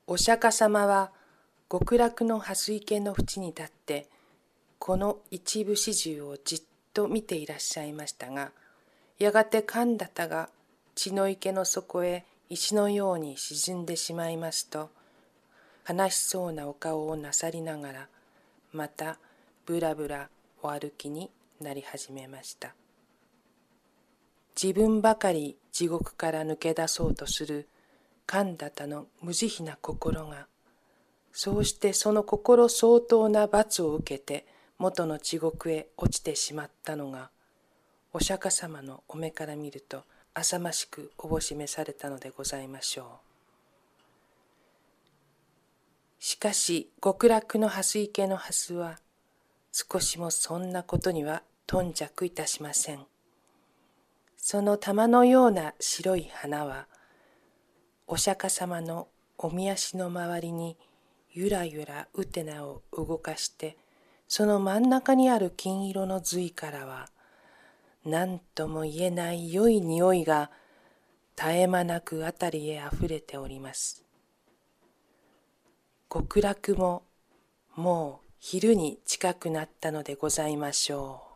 お釈迦様は極楽の蓮池の淵に立って、この一部始終をじっと見ていらっしゃいましたが、やがて神田田が血の池の底へ石のように沈んでしまいますと、悲しそうなお顔をなさりながら、またぶらぶらお歩きになり始めました。自分ばかり地獄から抜け出そうとする神田田の無慈悲な心が、そうしてその心相当な罰を受けて元の地獄へ落ちてしまったのが、お釈迦様のお目から見ると浅ましくおぼしめされたのでございましょう。しかし極楽の蓮池の蓮は少しもそんなことには頓着いたしません。その玉のような白い花は、お釈迦様のおみ足の周りにゆらゆらうてなを動かして、その真ん中にある金色の髄からは、何とも言えない良い匂いが絶え間なくあたりへあふれております。極楽ももう昼に近くなったのでございましょう。